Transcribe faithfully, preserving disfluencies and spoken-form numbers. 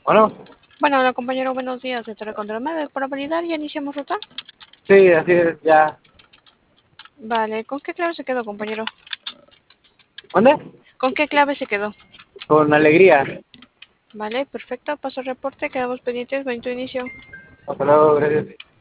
Bueno, Bueno, hola compañero, buenos días. De Telecontrol nueve, para validar, ¿ya iniciamos ruta? sí, así es, ya. Vale, ¿con qué clave se quedó, compañero? ¿Dónde? ¿Con qué clave se quedó? Con alegría. Vale, perfecto, paso el reporte, quedamos pendientes, buen tu inicio. Hasta luego, gracias.